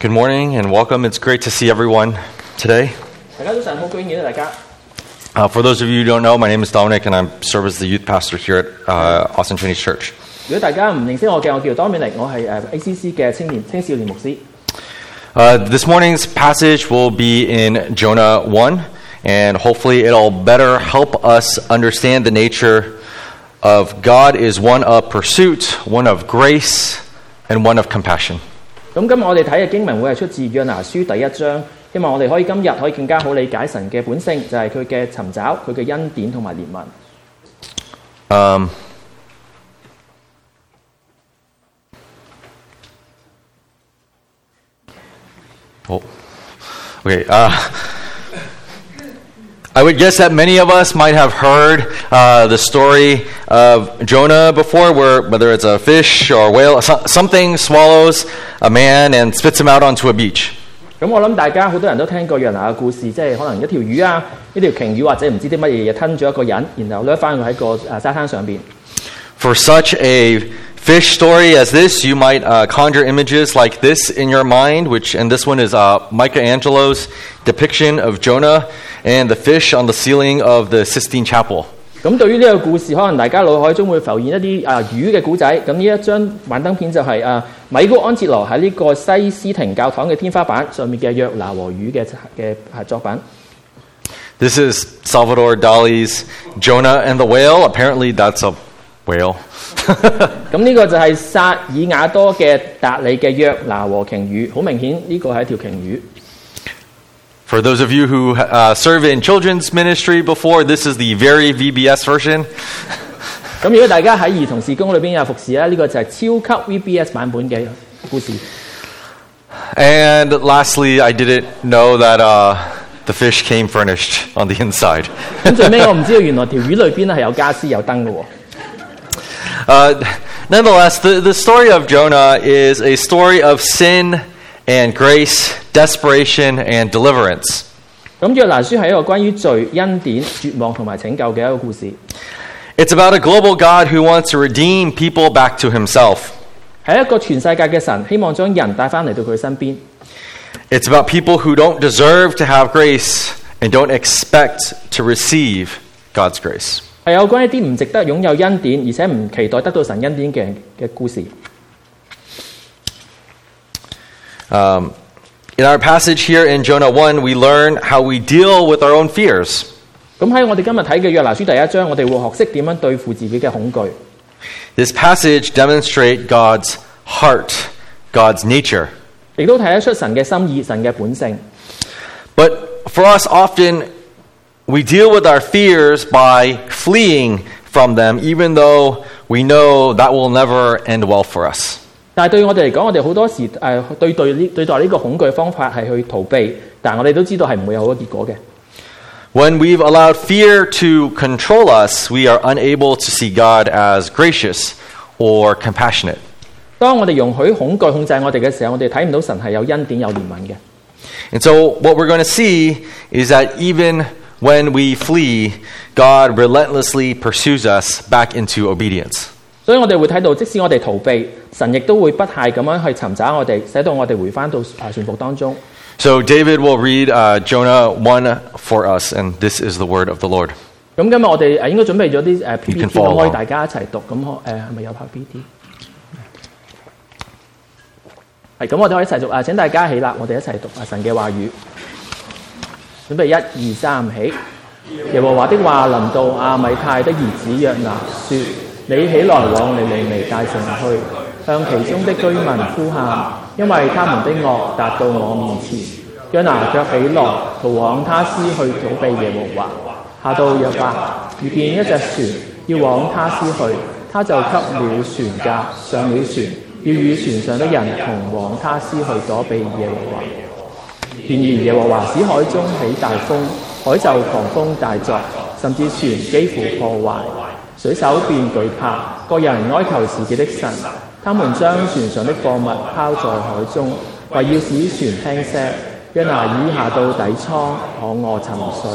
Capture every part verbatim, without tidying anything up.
Good morning and welcome. It's great to see everyone today. 大家早晨，好歡迎見到大家。 Uh, for those of you who don't know, my name is Dominic and I serve as the youth pastor here at uh, Austin Trinity Church. 如果大家唔認識我嘅，我叫 Dominic， 我係誒 A C C 嘅青年青少年牧師。 Uh, this morning's passage will be in Jonah one, and hopefully it'll better help us understand the nature of God is one of pursuit, one of grace, and one of compassion. 咁今日我哋睇嘅經文會係出自約拿書第一章，希望我哋可以今日可以更加好理解神嘅本性，就係佢嘅尋找、佢嘅恩典同埋憐憫。 Um, oh, okay. Uh, I would guess that many of us might have heard uh, the story of Jonah before, where whether it's a fish or a whale, so- something swallows a man and spits him out onto a beach. 咁我諗大家好多人都聽過約拿嘅故事，即係可能一條魚啊，一條鯨魚或者唔知啲乜嘢嘢吞咗一個人，然後掠翻佢喺個誒沙灘上邊。 For such a fish story as this, you might uh, conjure images like this in your mind, which and this one is uh, Michelangelo's depiction of Jonah and the fish on the ceiling of the Sistine Chapel. 咁對於呢個故事，可能大家腦海中會浮現一啲啊魚嘅故仔。咁呢一張幻燈片就係啊米高安哲羅喺呢個西斯廷教堂嘅天花板上面嘅約拿和魚嘅嘅作品。 This is Salvador Dali's Jonah and the Whale. Apparently that's a whale. 咁呢個就係薩爾瓦多嘅達利嘅約拿和鯨魚，好明顯呢個係一條鯨魚。 For those of you who uh, serve in children's ministry before, this is the very V B S version. 咁如果大家喺兒童事工裏邊有服侍咧，呢個就係超級 V B S 版本嘅故事。 And lastly, I didn't know that uh, the fish came furnished on the inside. 咁最尾我唔知道原來條魚裏邊係有家私有燈嘅喎。 Uh, nonetheless, the, the story of Jonah is a story of sin and grace, desperation and deliverance. 咁約拿書係一個關於罪、恩典、絕望同埋拯救嘅一個故事。 It's about a global God who wants to redeem people back to himself. 係一個全世界嘅神，希望將人帶翻嚟到佢身邊。 It's about people who don't deserve to have grace and don't expect to receive God's grace. 係有關一啲唔值得擁有恩典，而且唔期待得到神恩典嘅嘅故事。 Um, in our passage here in Jonah one, we learn how we deal with our own fears. 咁喺我哋今日睇嘅約拿書第一章，我哋會學識點樣對付自己嘅恐懼。 This passage demonstrates God's heart, God's nature. 亦都睇得出神嘅心意、神嘅本性。 But for us, often we deal with our fears by fleeing from them, even though we know that will never end well for us. 但係對我哋嚟講，我哋好多時誒、呃、對對呢對待呢個恐懼方法係去逃避，但係我哋都知道係唔會有好嘅結果嘅。 When we've allowed fear to control us, we are unable to see God as gracious or compassionate. 當我哋容許恐懼控制我哋嘅時候，我哋睇唔到神係有恩典有憐憫嘅。 And so what we're going to see is that even when we flee, God relentlessly pursues us back into obedience. 所以我哋會睇到，即使我哋逃避，神亦都會不懈咁樣去尋找我哋，使到我哋回翻到啊順服當中。 So David will read uh, Jonah one for us, and this is the word of the Lord. 咁今日我哋誒應該準備咗啲誒 P P You can T， follow 可以 along. 大家一齊讀。咁可誒係咪有拍 P P T？ 係咁，我哋可以一齊讀啊！請大家起立，我哋一齊讀啊神嘅話語。準備一二三起。耶和華的話臨到亞米太的兒子約拿，說：你起來往尼尼微大城去，向其中的居民呼喊，因為他們的惡達到我面前。約拿卻起來，逃往他斯去逃避耶和華。下到約帕，遇見一隻船要往他斯去，他就給了船價，上了船，要與船上的人同往他斯去躲避耶和華。然而耶和華使海中起大風，海就狂風大作，甚至船幾乎破壞，水手便懼怕，各人哀求自己的神。他們將船上的貨物拋在海中，為要使船輕些。約拿已下到底艙，可臥沉睡。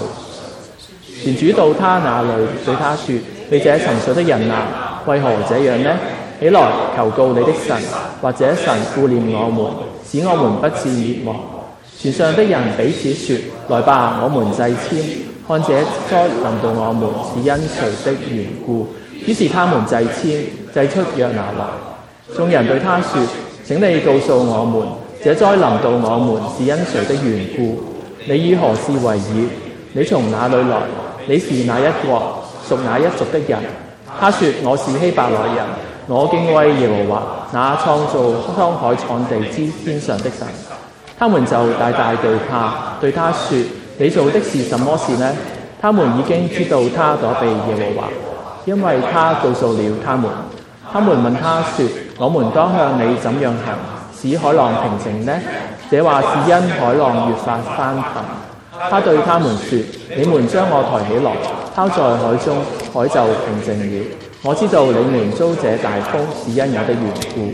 船主到他那裏，對他說：你這沉睡的人啊，為何這樣呢？ 起來求告你的神，或者神顧念我們，使我們不致滅亡。船上的人彼此說：來吧，我們祭籤，看這災臨到我們是因誰的緣故。於是他們祭籤，祭出約拿來。眾人對他說：請你告訴我們，這災臨到我們是因誰的緣故？你以何事為業？你從哪裏來？你是哪一國？屬哪一族的人？他說：我是希伯來人，我敬畏耶和華，那創造滄海創地之天上的神。他們就大大懼怕，對他說：你做的是什麼事呢？他們已經知道他躲避耶和華，因為他告訴了他們。他們問他說：我們當向你怎樣行，使海浪平靜呢？這話是因海浪越發翻騰。他對他們說：你們將我抬起來，拋在海中，海就平靜了。我知道你們遭這大風是因我的緣故。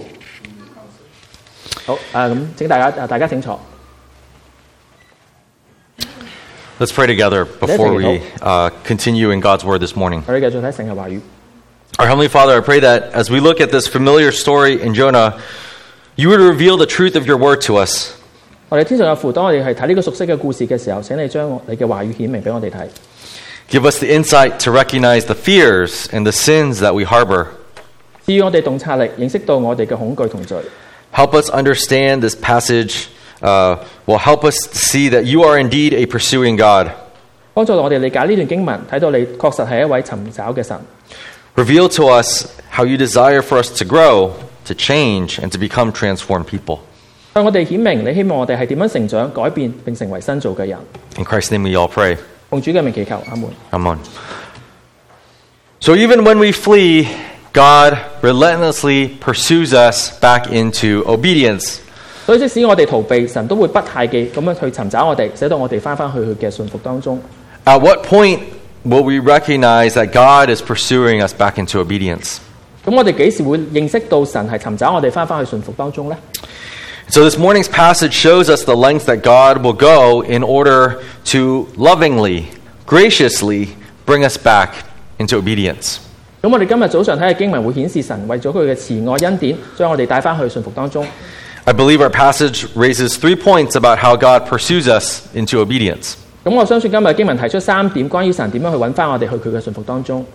好，啊咁，請大家，大家請坐。 Let's pray together before we uh, continue in God's Word this morning. 我哋繼續睇神嘅話語。 Our Heavenly Father, I pray that as we look at this familiar story in Jonah, you would reveal the truth of your Word to us. 我哋天上嘅父，當我哋係睇呢個熟悉嘅故事嘅時候，請你將你嘅話語顯明俾我哋睇。 Give us the insight to recognize the fears and the sins that we harbor. 至於我哋洞察力，認識到我哋嘅恐懼同罪。 Help us understand this passage. Uh, will help us see that you are indeed a pursuing God. 幫助我哋理解呢段經文，睇到你確實係一位尋找嘅神。 Reveal to us how you desire for us to grow, to change, and to become transformed people. 向我哋顯明你希望我哋係點樣成長、改變並成為新造嘅人。 In Christ's name we all pray. 奉主嘅名祈求，阿門。 Amen. So even when we flee, God relentlessly pursues us back into obedience. 所以即使我哋逃避，神都會不懈嘅咁樣去尋找我哋，使到我哋翻返去佢嘅信服當中。 At what point will we recognize that God is pursuing us back into obedience? 咁我哋幾時會認識到神係尋找我哋翻返去信服當中呢？ So this morning's passage shows us the lengths that God will go in order to lovingly, graciously bring us back into obedience. 咁我哋今日早上睇嘅經文會顯示神為咗佢嘅慈愛恩典，將我哋帶翻去信服當中。 I believe our passage raises three points about how God pursues us into obedience. 咁我相信今日經文提出三點關於神點樣去揾翻我哋去佢嘅信服當中。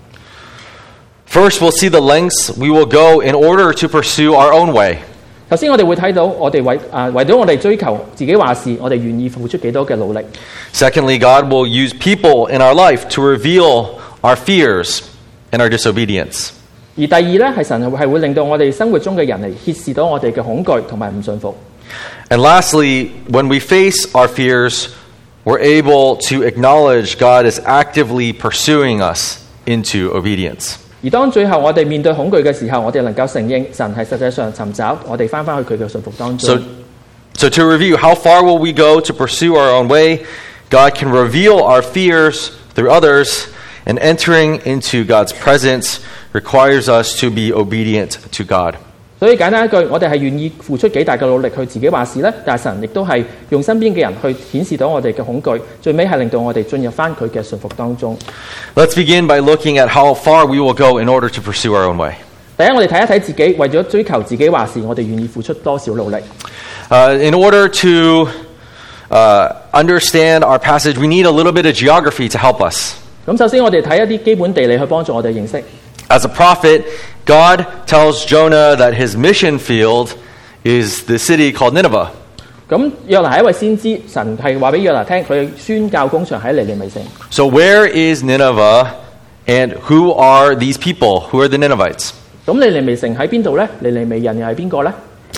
First, we'll see the lengths we will go in order to pursue our own way. 頭先我哋會睇到我哋為啊為咗我哋追求自己話事，我哋願意付出幾多嘅努力。 Secondly, God will use people in our life to reveal our fears and our disobedience. 而第二咧係神係會令到我哋生活中嘅人嚟揭示到我哋嘅恐懼同埋唔信服。 And lastly, when we face our fears, we're able to acknowledge God is actively pursuing us into obedience. 而當最後我哋面對恐懼嘅時候，我哋能夠承認神係實際上尋找我哋翻返去佢嘅信服當中。 So, so to review, how far will we go to pursue our own way? God can reveal our fears through others, and entering into God's presence requires us to be obedient to God. 所以簡單一句，我哋係願意付出幾大嘅努力去自己話事咧，但係神亦都係用身邊嘅人去顯示到我哋嘅恐懼，最尾係令到我哋進入翻佢嘅信服當中。 Let's begin by looking at how far we will go in order to pursue our own way. 第一，我哋睇一睇自己，為咗追求自己話事，我哋願意付出多少努力。 Uh, in order to uh, understand our passage, we need a little bit of geography to help us. 咁首先我哋睇一啲基本地理去幫助我哋認識。 As a prophet, God tells Jonah that his mission field is the city called Nineveh. 咁約拿係一位先知，神係話俾約拿聽，佢宣教工場喺尼尼微城。 So where is Nineveh, and who are these people? Who are the Ninevites? 咁尼尼微城喺邊度咧？尼尼微人又係邊個咧？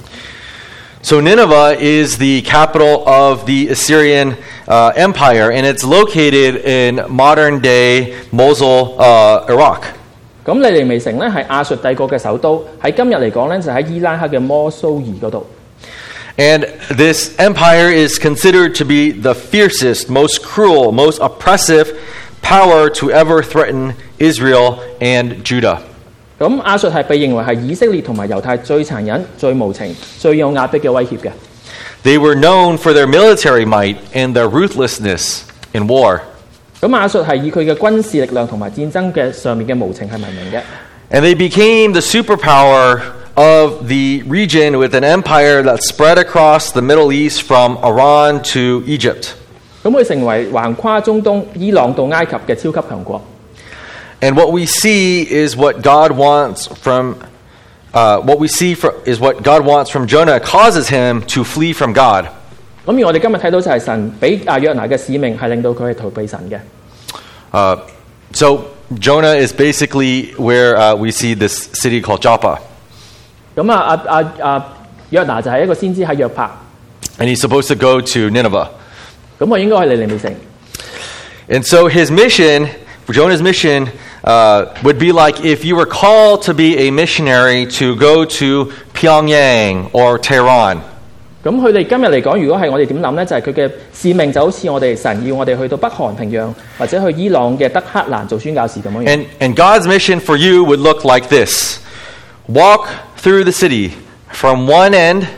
So Nineveh is the capital of the Assyrian uh, Empire, and it's located in modern-day Mosul, uh, Iraq. 咁尼尼微城咧係亞述帝國嘅首都，喺今日嚟講咧就喺伊拉克嘅摩蘇爾嗰度。 And this empire is considered to be the fiercest, most cruel, most oppressive power to ever threaten Israel and Judah. 咁亞述係被認為係以色列同埋猶太最殘忍、最無情、最有壓迫嘅威脅嘅。 They were known for their military might and their ruthlessness in war. 咁亞述係以佢嘅軍事力量同埋戰爭嘅上面嘅無情係聞名嘅。 And they became the superpower of the region with an empire that spread across the Middle East from Iran to Egypt. 咁佢成為橫跨中東、伊朗到埃及嘅超級強國。 And what we see is what God wants from uh, what we see from, is what God wants from Jonah causes him to flee from God. 咁而我哋今日睇到就係神俾阿約拿嘅使命係令到佢係逃避神嘅。 Uh, so Jonah is basically where uh, we see this city called Joppa. 咁啊啊啊啊約拿就係一個先知喺約帕。 And he's supposed to go to Nineveh. 咁我應該去尼尼微城。 And so his mission, Jonah's mission, uh, would be like if you were called to be a missionary to go to Pyongyang or Tehran. 咁佢哋今日嚟講，如果係我哋點諗呢？就係佢嘅使命就好似我哋神要我哋去到北韓平壤或者去伊朗嘅德黑蘭做宣教士咁樣。 And, and God's mission for you would look like this. Walk through the city from one end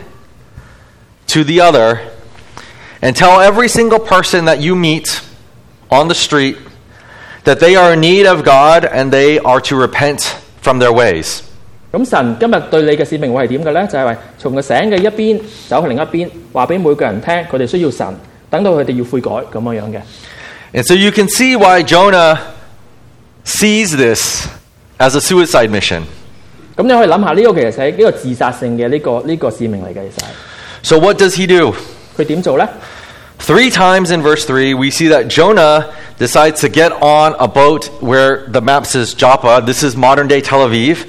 to the other and tell every single person that you meet on the street that they are in need of God and they are to repent from their ways. 咁神今日對你嘅使命會係點嘅呢？就係話從個醒嘅一邊走去另一邊，話俾每個人聽，佢哋需要神，等到佢哋要悔改咁樣樣嘅。 And so you can see why Jonah sees this as a suicide mission. 咁你可以諗下呢個其實係呢個自殺性嘅呢個呢個使命嚟嘅，其實係。 So what does he do? 佢點做呢？ Three times in verse three, we see that Jonah decides to get on a boat where the map says Joppa. This is modern-day Tel Aviv.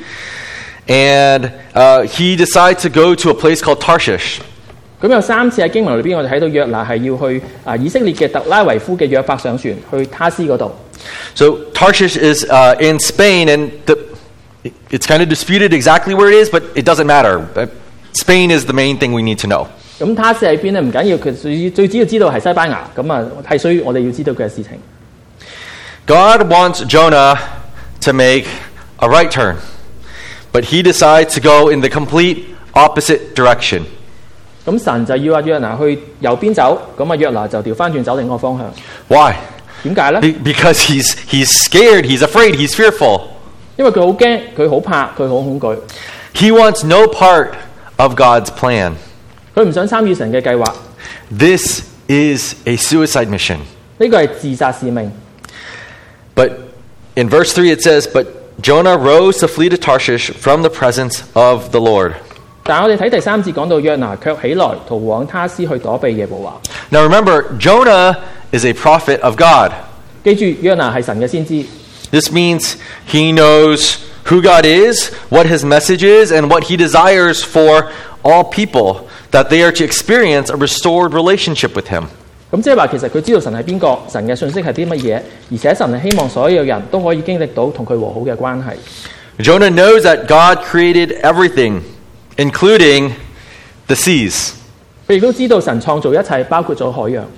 And uh, he decides to go to a place called Tarshish. 咁有三次喺經文裏邊，我哋睇到約拿係要去啊以色列嘅特拉維夫嘅約帕上船去他斯嗰度。 So Tarshish is uh, in Spain, and the, it's kind of disputed exactly where it is, but it doesn't matter. Spain is the main thing we need to know. 咁他斯喺邊咧？唔緊要，佢最最主要知道係西班牙。咁啊係需要我哋要知道嘅事情。 God wants Jonah to make a right turn, but he decides to go in the complete opposite direction. 咁神就要阿約拿去右邊走，咁啊約拿就調翻轉走另一個方向。 Why? 點解咧？ Because he's he's scared, he's afraid, he's fearful. 因為佢好驚，佢好怕，佢好恐懼。 He wants no part of God's plan. 佢唔想參與神嘅計劃。 This is a suicide mission. 呢個係自殺使命。 But in verse three it says, "But Jonah rose to flee to Tarshish from the presence of the Lord." 但係我哋睇第三節講到約拿卻起來逃往他斯去躲避耶和華。 Now remember, Jonah is a prophet of God. 記住，約拿係神嘅先知。 This means he knows who God is, what his message is, and what he desires for all people, that they are to experience a restored relationship with him. 咁即係話，其實佢知道神係邊個，神嘅信息係啲乜嘢，而且神係希望所有人都可以經歷到同佢和好嘅關係。 Jonah knows that God created everything, including the seas. 佢亦都知道神創造一切，包括咗海洋。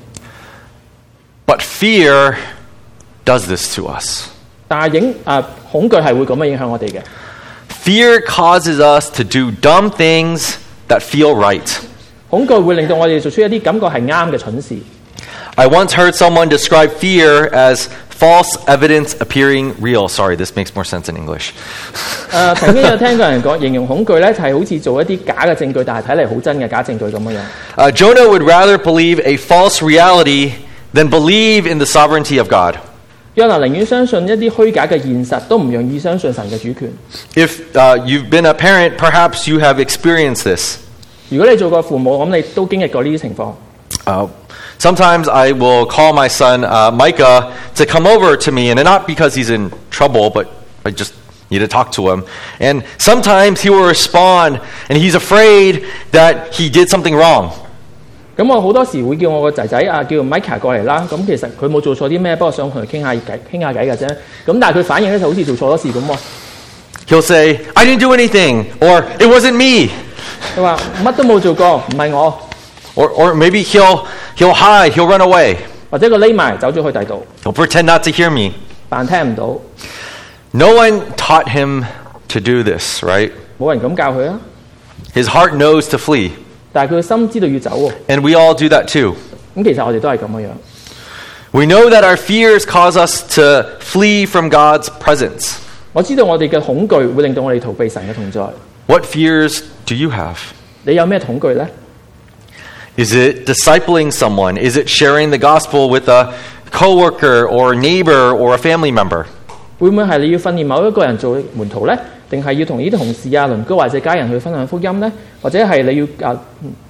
But fear does this to us. 但係影啊恐懼係會咁樣影響我哋嘅。 Fear causes us to do dumb things that feel right. 恐懼會令到我哋做出一啲感覺係啱嘅蠢事。 I once heard someone describe fear as false evidence appearing real. Sorry, this makes more sense in English. 誒，曾經有聽過人講，形容恐懼咧，就係好似做一啲假嘅證據，但係睇嚟好真嘅假證據咁樣樣。 Uh, Jonah would rather believe a false reality than believe in the sovereignty of God. 約拿寧願相信一啲虛假嘅現實，都唔願意相信神嘅主權。 If uh, you've been a parent, perhaps you have experienced this. 如果你做過父母，咁你都經歷過呢啲情況。 Uh, sometimes I will call my son uh, Micah to come over to me, and not because he's in trouble, but I just need to talk to him. And sometimes he will respond, and he's afraid that he did something wrong. 咁我好多時會叫我個仔仔啊，叫 Micah 過嚟啦。咁其實佢冇做錯啲咩，不過想同佢傾下偈，傾下偈嘅啫。咁但係佢反應咧就好似做錯咗事咁喎。 He'll say, "I didn't do anything," or "It wasn't me." 佢話乜都冇做過，唔係我。 Or, or maybe he'll he'll hide, he'll run away. 或者佢匿埋走咗去第度， He'll pretend not to hear me. 扮聽唔到。 No one taught him to do this, right? 冇人咁教佢啊。 His heart knows to flee. 但係佢嘅心知道要走喎。 And we all do that too. 咁其實我哋都係咁樣樣。 We know that our fears cause us to flee from God's presence. 我知道我哋嘅恐懼會令到我哋逃避神嘅同在。 What fears do you have? 你有咩恐懼呢？ Is it discipling someone? Is it sharing the gospel with a coworker or neighbor or a family member? 會唔會係你要訓練某一個人做門徒呢？定係要同呢啲同事啊、鄰居或者家人去分享福音呢？或者係你要啊？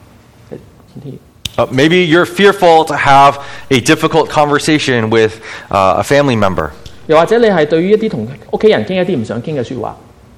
Uh, maybe you're fearful to have a difficult conversation with uh, a family member. 又或者你係對於一啲同屋企人傾一啲唔想傾嘅説話。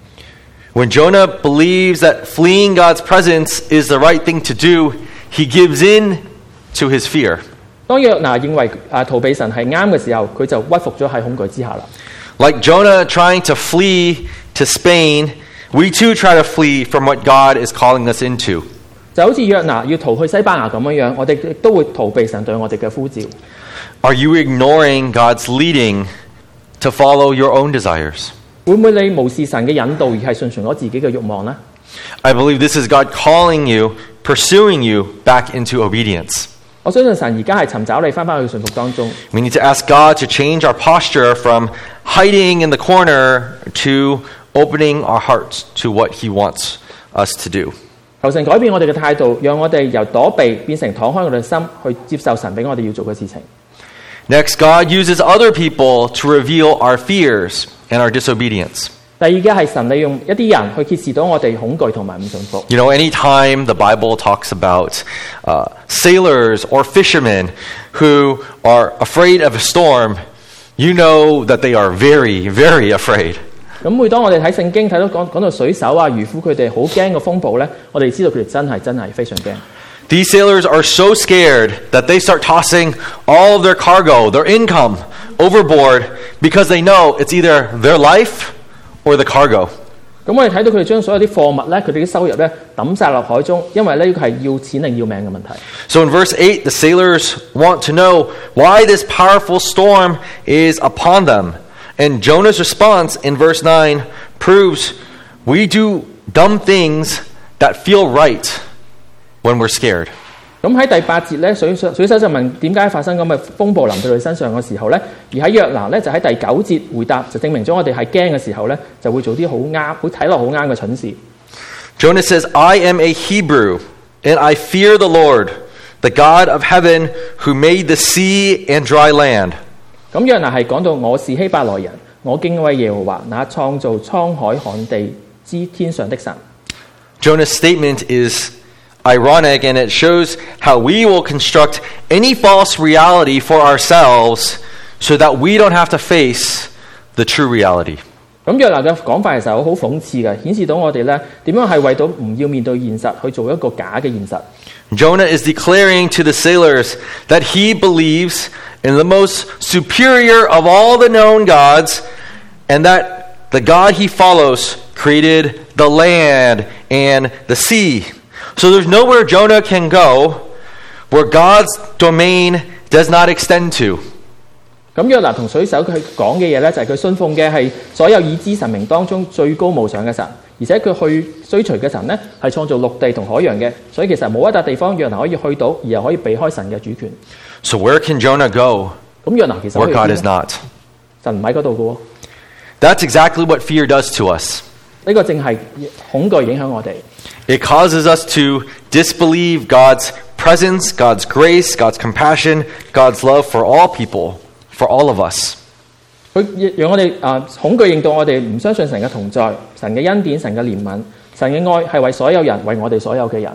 When Jonah believes that fleeing God's presence is the right thing to do, he gives in to his fear. 當約拿認為啊逃避神係啱嘅時候，佢就屈服咗喺恐懼之下啦。 Like Jonah trying to flee to Spain, we too try to flee from what God is calling us into. 就好似約拿要逃去西班牙咁樣樣，我哋亦都會逃避神對我哋嘅呼召。 Are you ignoring God's leading to follow your own desires? 會唔會你無視神嘅引導，而係順從咗自己嘅慾望呢？ I believe this is God calling you, pursuing you back into obedience. 我相信神而家係尋找你翻返去順服當中。 We need to ask God to change our posture from hiding in the corner to opening our hearts to what He wants us to do. 求神改變我哋嘅態度，讓我哋由躲避變成敞開我哋嘅心，去接受神俾我哋要做嘅事情。 Next, God uses other people to reveal our fears and our disobedience. 第二嘅係神利用一啲人去揭示到我哋恐懼同埋唔順服。 You know, anytime the Bible talks about uh, sailors or fishermen who are afraid of a storm, you know that they are very, very afraid. 咁每當我哋睇聖經睇到講講到水手啊、漁夫佢哋好驚個風暴咧，我哋知道佢哋真係真係非常驚。 These sailors are so scared that they start tossing all of their cargo, their income, overboard because they know it's either their life or the cargo. 咁我哋睇到佢哋將所有啲貨物咧，佢哋啲收入咧抌晒落海中，因為呢個係要錢定要命嘅問題。 So in verse eight, the sailors want to know why this powerful storm is upon them. And Jonah's response in verse nine proves we do dumb things that feel right when we're scared. 咁喺第八節咧，水水手就問點解發生咁嘅風暴臨到佢身上嘅時候咧，而喺約拿咧就喺第九節回答，就證明咗我哋係驚嘅時候咧，就會做啲好啱、好睇落好啱嘅蠢事。 Jonah says, I am a Hebrew, and I fear the Lord, the God of heaven, who made the sea and dry land. 咁約拿係講到我是希伯來人，我敬畏耶和華，那創造滄海旱地之天上的神。 Jonah's statement is ironic, and it shows how we will construct any false reality for ourselves so that we don't have to face the true reality. 咁約拿嘅講法其實好諷刺嘅，顯示到我哋咧點樣係為到唔要面對現實去做一個假嘅現實。 Jonah is declaring to the sailors that he believes in the most superior of all the known gods, and that the God he follows created the land and the sea. So there's nowhere Jonah can go where God's domain does not extend to. 咁約拿同水手佢講嘅嘢咧，就係佢信奉嘅係所有已知神明當中最高無上嘅神，而且佢去追隨嘅神咧係創造陸地同海洋嘅，所以其實冇一笪地方約拿可以去到，而又可以避開神嘅主權。 So where can Jonah go 咁約拿其實 where 可以 God 邊 is 呢？ not? 神唔喺嗰度嘅喎。 That's exactly what fear does to us. 呢個正係恐懼影響我哋。 It causes us to disbelieve God's presence, God's grace, God's compassion, God's love for all people, for all of us. 佢讓我哋啊恐懼，令到我哋唔相信神嘅同在、神嘅恩典、神嘅憐憫、神嘅愛係為所有人，為我哋所有嘅人。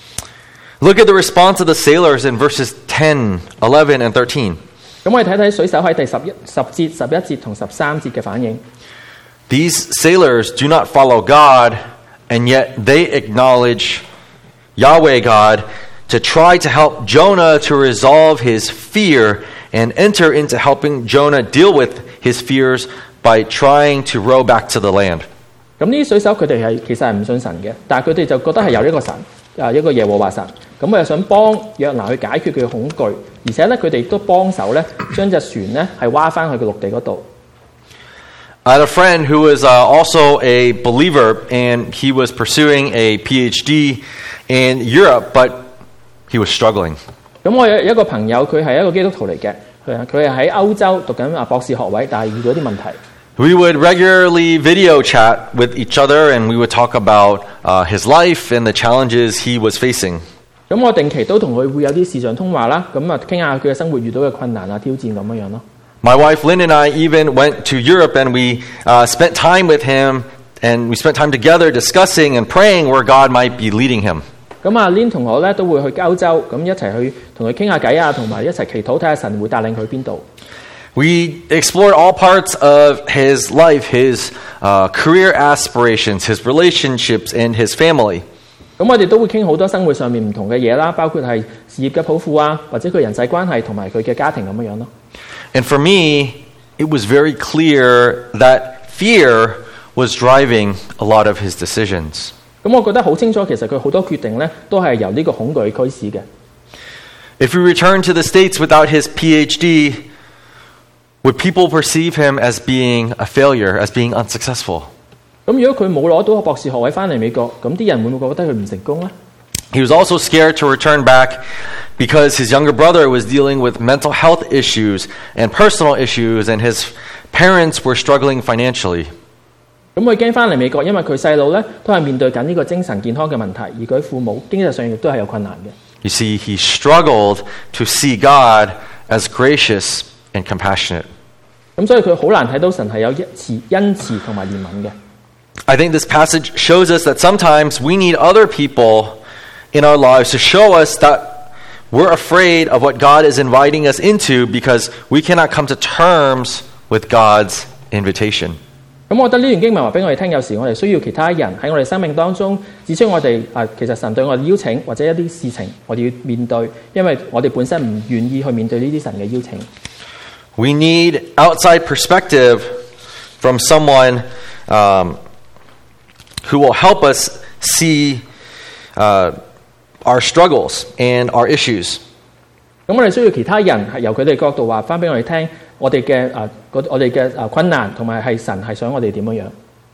Look at the response of the sailors in verses ten, eleven, and thirteen. 咁我哋睇睇水手喺第十一十節、十一節同十三節嘅反應。 These sailors do not follow God, and yet they acknowledge Yahweh God to try to help Jonah to resolve his fear and enter into helping Jonah deal with his fears by trying to row back to the land. 咁呢啲水手佢哋係其實係唔信神嘅，但係佢哋就覺得係有呢個神啊一個耶和華神，咁佢又想幫約拿去解決佢嘅恐懼，而且咧佢哋亦都幫手咧將隻船咧係挖翻去個陸地嗰度。 I had a friend who was uh, also a believer, and he was pursuing a P H D in Europe, but he was struggling. 咁我有一個朋友，佢係一個基督徒嚟嘅，佢佢係喺歐洲讀緊啊博士學位，但係遇到啲問題。 We would regularly video chat with each other, and we would talk about uh, his life and the challenges he was facing. 咁我定期都同佢會有啲視像通話啦，咁啊傾下佢嘅生活遇到嘅困難啊、挑戰咁樣樣咯。 My wife Lynn and I even went to Europe, and we uh, spent time with him, and we spent time together discussing and praying where God might be leading him. 咁啊 Lynn 同我咧都會去歐洲，咁一齊去同佢傾下偈啊，同埋一齊祈禱睇下神會帶領佢邊度。 We explored all parts of his life, his uh, career aspirations, his relationships, and his family. 咁我哋都會傾好多生活上面唔同嘅嘢啦，包括係事業嘅抱負啊，或者佢人際關係同埋佢嘅家庭咁樣樣咯。 And for me, it was very clear that fear was driving a lot of his decisions. 咁我覺得好清楚，其實佢好多決定咧都係由呢個恐懼驅使嘅。 If we return to the States without his P H D, would people perceive him as being a failure, as being unsuccessful? 咁如果佢冇攞到博士學位翻嚟美國，咁啲人會唔會覺得佢唔成功咧？ He was also scared to return back because his younger brother was dealing with mental health issues and personal issues, and his parents were struggling financially. 咁佢驚翻嚟美國，因為佢細路咧都係面對緊呢個精神健康嘅問題，而佢父母經濟上亦都係有困難嘅。 You see, he struggled to see God as gracious and compassionate. 咁所以佢好難睇到神係有慈恩慈同埋憐憫嘅。 I think this passage shows us that sometimes we need other people in our lives to show us that we're afraid of what God is inviting us into because we cannot come to terms with God's invitation. 咁我覺得呢段經文話俾我哋聽，有時我哋需要其他人喺我哋生命當中指出我哋啊，其實神對我哋邀請或者一啲事情，我哋要面對，因為我哋本身唔願意去面對呢啲神嘅邀請。 We need outside perspective from someone um, who will help us see uh, our struggles and our issues. 咁我哋需要其他人係由佢哋角度話翻俾我哋聽，我哋嘅啊，我哋嘅啊困難同埋係神係想我哋點樣樣。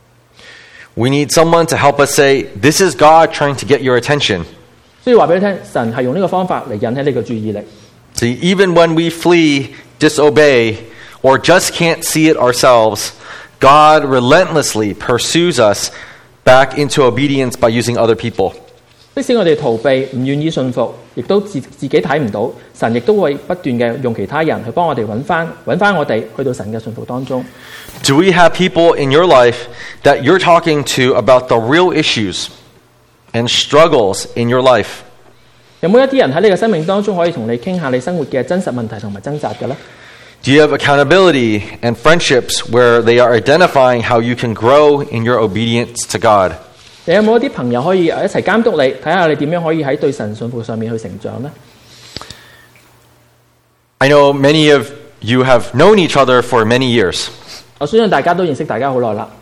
We need someone to help us say, "This is God trying to get your attention." 所以話俾你聽，神係用呢個方法嚟引起你嘅注意力。 See, even when we flee, disobey, or just can't see it ourselves, God relentlessly pursues us back into obedience by using other people. 即使我哋逃避，唔願意信服，亦都自自己睇唔到，神亦都會不斷嘅用其他人去幫我哋揾翻揾翻我哋去到神嘅信服當中。 Do we have people in your life that you're talking to about the real issues and struggles in your life? 有冇一啲人喺你嘅生命當中可以同你傾下你生活嘅真實問題同埋掙扎嘅呢？ Do you have accountability and friendships where they are identifying how you can grow in your obedience to God? 你有冇一啲朋友可以一齊監督你，睇下你點樣可以喺對神信服上面去成長呢？ I know many of you have known each other for many years. 我相信大家都認識大家好耐啦。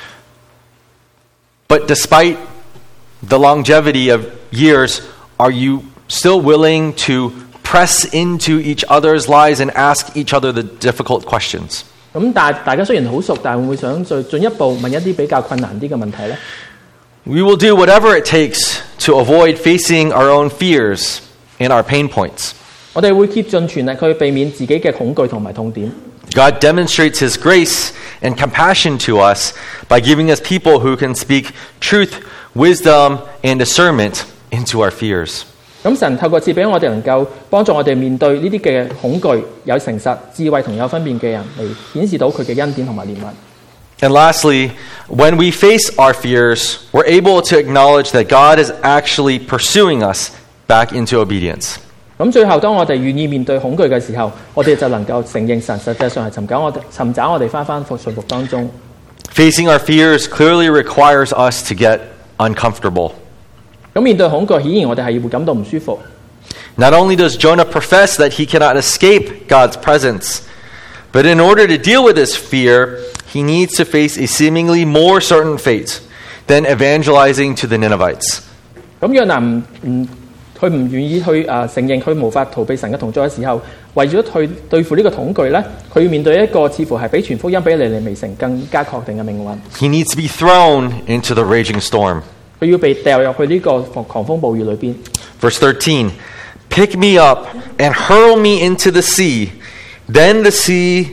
But despite the longevity of years, are you still willing to press into each other's lives and ask each other the difficult questions? 咁但係大家雖然好熟，但係會唔會想再進一步問一啲比較困難啲嘅問題呢？ We will do whatever it takes to avoid facing our own fears and our pain points. 我哋會竭盡全力去避免自己嘅恐懼同埋痛點。 God demonstrates His grace and compassion to us by giving us people who can speak truth, wisdom, and discernment into our fears. 咁神透過賜俾我哋能夠幫助我哋面對呢啲嘅恐懼，有誠實、智慧同有分辨嘅人嚟顯示到佢嘅恩典同埋憐憫。 And lastly, when we face our fears, we're able to acknowledge that God is actually pursuing us back into obedience. 咁最後，當我哋願意面對恐懼嘅時候，我哋就能夠承認神實際上係尋找我哋，尋找我哋翻返信服當中。 Facing our fears clearly requires us to get uncomfortable. 咁面對恐懼，顯然我哋係會感到唔舒服。 Not only does Jonah profess that he cannot escape God's presence, but in order to deal with this fear, he needs to face a seemingly more certain fate than evangelizing to the Ninevites. 咁約拿唔唔佢唔願意去啊、呃、承認佢無法逃避神嘅同在嘅時候，為咗去對付呢個恐懼咧，佢要面對一個似乎係比傳福音比尼尼微城更加確定嘅命運。 He needs to be thrown into the raging storm. 佢要被掉入去呢個狂風暴雨裏邊。 Verse thirteen, pick me up and hurl me into the sea. Then the sea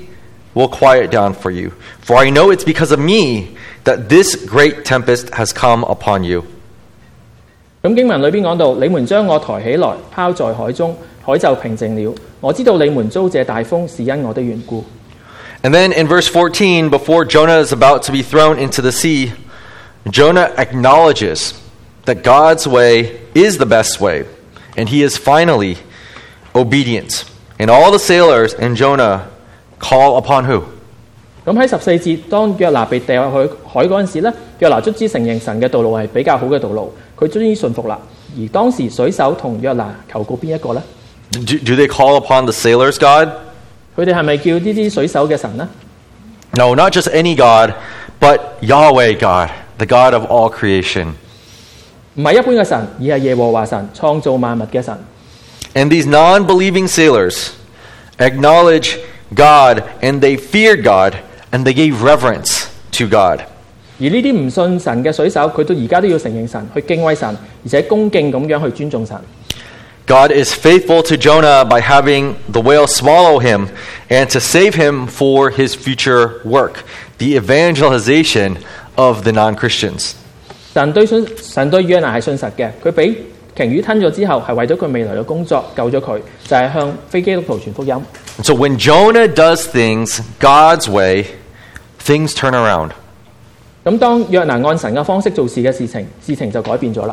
will quiet down for you. For I know it's because of me that this great tempest has come upon you. 咁經文裏邊講到，你們將我抬起來，拋在海中，海就平靜了。我知道你們遭這大風是因我的緣故。 And then in verse fourteen, before Jonah is about to be thrown into the sea, Jonah acknowledges that God's way is the best way, and he is finally obedient. And all the sailors and Jonah call upon who? 咁喺十四節，當約拿被掉入去海嗰陣時咧，約拿卒之承認神嘅道路係比較好嘅道路，佢終於信服啦。而當時水手同約拿求告邊一個呢？ Do, do they call upon the sailors' God? 佢哋係咪叫呢啲水手嘅神呢？ No, not just any God, but Yahweh God, the God of all creation. 唔係一般嘅神，而係耶和華神，創造萬物嘅神。 And these non-believing sailors acknowledge God, and they feared God, and they gave reverence to God. 而呢啲唔信神嘅水手，佢到而家都要承認神，去敬畏神，而且恭敬咁樣去尊重神。 God is faithful to Jonah by having the whale swallow him and to save him for his future work, the evangelization of the non-Christians. 神對信神對約拿係信實嘅，佢俾鯨魚吞咗之後，係為咗佢未來嘅工作救咗佢，就係、是、向非基督徒傳福音。 So when Jonah does things God's way, things turn around. 咁當約拿按神嘅方式做事嘅事情，事情就改變咗啦。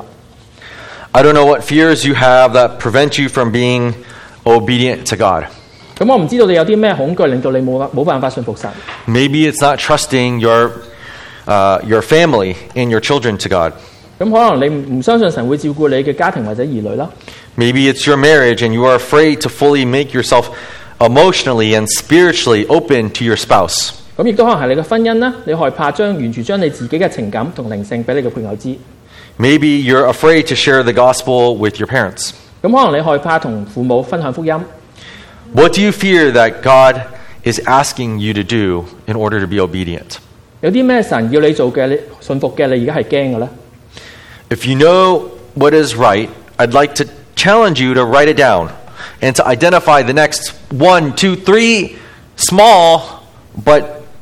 I don't know what fears you have that prevent you from being obedient to God. 咁我唔知道你有啲咩恐懼令到你冇冇辦法信服神。 Maybe it's not trusting your uh, your family and your children to God. 咁可能你唔相信神會照顧你嘅家庭或者兒女啦。 Maybe it's your marriage and you are afraid to fully make yourself emotionally and spiritually open to your spouse. 咁亦都可能係你嘅婚姻啦，你害怕將完全將你自己嘅情感同靈性俾你嘅配偶知。 Maybe you're afraid to share the gospel with your parents. 咁可能你害怕同父母分享福音。 What do you fear that God is asking you to do in order to be obedient? 有啲咩神要你做嘅，你信服嘅，你而家係驚嘅咧？ If you know what is right, I'd like to challenge you to write it down and to identify the next one, two, three small but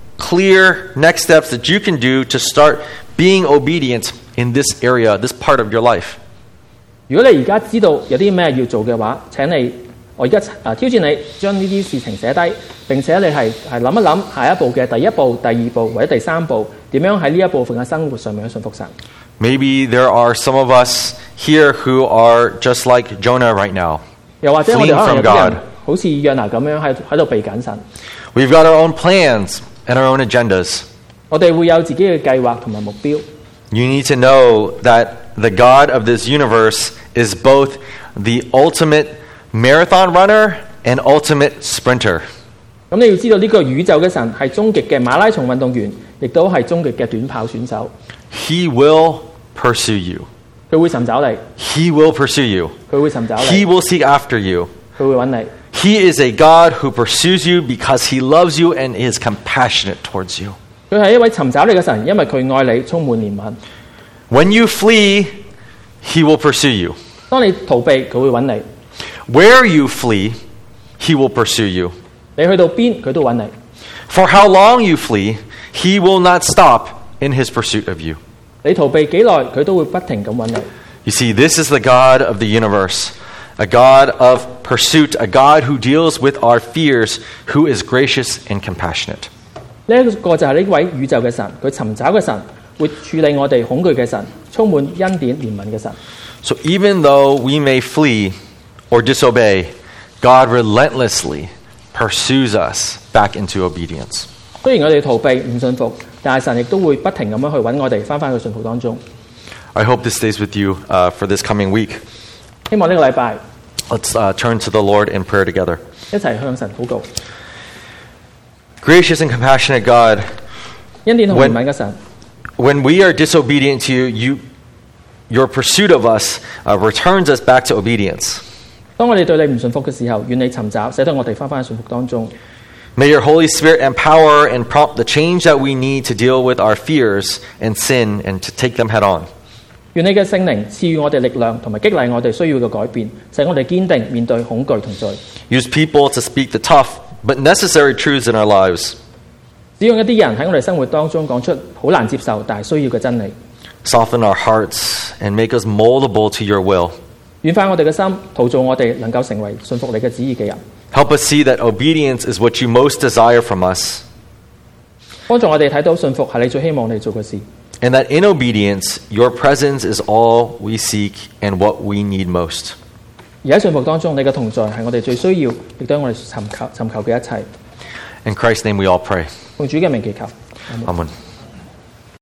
clear next steps that you can do to start being obedient in this area, this part of your life. 如果你而家知道有啲咩要做嘅話，請你我而家啊挑戰你將呢啲事情寫低，並且你係係諗一諗下一步嘅第一步、第二步或者第三步點樣喺呢一部分嘅生活上面去信服神。 Maybe there are some of us here who are just like Jonah right now. 又或者我哋 Fleeing 可能 from 有啲人 God. 好似約拿咁樣喺喺度避緊神。 We've got our own plans and our own agendas. 我哋會有自己嘅計劃同埋目標。 You need to know that the God of this universe is both the ultimate marathon runner and ultimate sprinter. 咁你要知道呢個宇宙嘅神係終極嘅馬拉松運動員，亦都係終極嘅短跑選手。 He will pursue you. 佢會尋找你， He will pursue you. 佢會尋找 He 你， will seek after you. 佢會揾你。 He is a God who pursues you because he loves you and is compassionate towards you. 佢係一位尋找你嘅神，因為佢愛你，充滿憐憫。 When you flee, he will pursue you. 當你逃避，佢會揾你； Where you flee, he will pursue you. 你去到邊，佢都揾你。 For how long you flee, he will not stop in his pursuit of you. 你逃避幾耐，佢都會不停咁揾你。 You see, this is the God of the universe, a God of pursuit, a God who deals with our fears, who is gracious and compassionate. 呢一個就係呢位宇宙嘅神，佢尋找嘅神，會處理我哋恐懼嘅神，充滿恩典憐憫嘅神。 So even though we may flee or disobey, God relentlessly pursues us back into obedience. 雖然我哋逃避唔信服，但係神亦都會不停咁樣去揾我哋翻返去信服當中。 I hope this stays with you uh, for this coming week. 希望呢個禮拜 Let's uh, turn to the Lord in prayer together. 一齊向神禱告。 Gracious and compassionate God, 恩典同憐憫嘅神， when we are disobedient to you, you your pursuit of us uh, returns us back to obedience. 當我哋對你唔信服嘅時候，願你尋找，使到我哋翻返去信服當中。 May your Holy Spirit empower and prompt the change that we need to deal with our fears and sin and to take them head on. 願你嘅聖靈賜予我哋力量，同埋激勵我哋需要嘅改變，使我哋堅定面對恐懼同罪。 Use people to speak the tough but necessary truths in our lives. 使用一啲人喺我哋生活當中講出好難接受但係需要嘅真理， Soften our hearts and make us moldable to your will. 軟化我哋嘅心，陶造我哋能夠成為信服你嘅旨意嘅人， Help us see that obedience is what you most desire from us, 幫助我哋睇到信服係你最希望你做嘅事， and that in obedience, your presence is all we seek and what we need most. 而喺信服當中，你嘅同在係我哋最需要，亦都係我哋尋求尋求嘅一切。 In Christ's name we all pray. 奉主嘅名祈求。 Amen.